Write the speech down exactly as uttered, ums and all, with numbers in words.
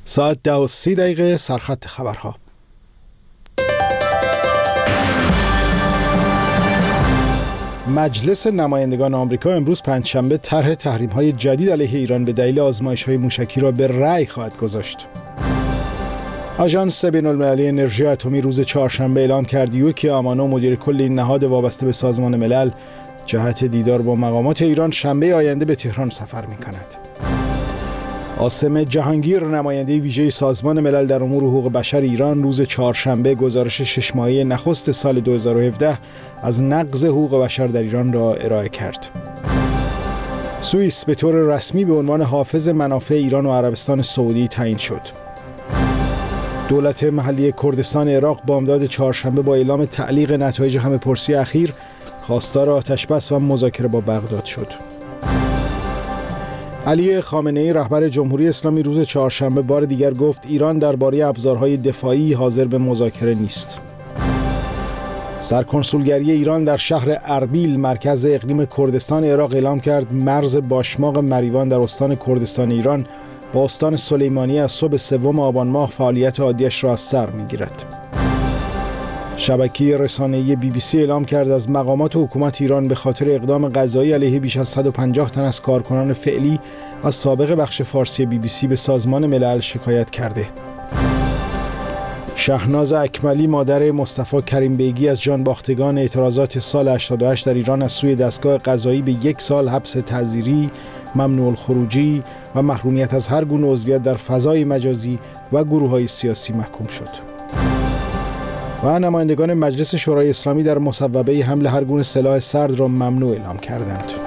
ساعت ده و سی دقیقه سرخط خبرها. مجلس نمایندگان آمریکا امروز پنجشنبه طرح تحریم‌های جدید علیه ایران به دلیل آزمایش‌های موشکی را به رأی خواهد گذاشت. آژانس بین‌المللی انرژی اتمی روز چهارشنبه اعلام کرد یوکی آمانو، مدیر کل این نهاد وابسته به سازمان ملل، جهت دیدار با مقامات ایران شنبه آینده به تهران سفر می‌کند. عاصم جهانگیر، نماینده ویژه سازمان ملل در امور حقوق بشر ایران، روز چهارشنبه گزارش شش ماهه نخست سال دو هزار و هفده از نقض حقوق بشر در ایران را ارائه کرد. سوئیس به طور رسمی به عنوان حافظ منافع ایران و عربستان سعودی تعیین شد. دولت محلی کردستان عراق بامداد چهارشنبه با اعلام تعلیق نتایج همه‌پرسی اخیر خواستار آتش‌بس و مذاکره با بغداد شد. علی خامنه‌ای، رهبر جمهوری اسلامی، روز چهارشنبه بار دیگر گفت ایران درباره ابزارهای دفاعی حاضر به مذاکره نیست. سرکنسولگری ایران در شهر اربیل، مرکز اقلیم کردستان عراق، اعلام کرد مرز باشماق مریوان در استان کردستان ایران با استان سلیمانی از صبح سوم آبان ماه فعالیت عادیش را از سر می‌گیرد. شبکه رسانه‌ای بی بی سی اعلام کرد از مقامات حکومت ایران به خاطر اقدام قضایی علیه بیش از صد و پنجاه تن از کارکنان فعلی از سابق بخش فارسی بی بی سی به سازمان ملل شکایت کرده. شهناز اکملی، مادر مصطفی کریم بیگی، از جانباختگان اعتراضات سال هشتاد و هشت در ایران، از سوی دستگاه قضایی به یک سال حبس تعزیری، ممنوع الخروجی و محرومیت از هر گونه عضویت در فضای مجازی و گروه‌های سیاسی محکوم شد. و نمایندگان مجلس شورای اسلامی در مصوبه حمل هر گونه سلاح سرد را ممنوع اعلام کردند.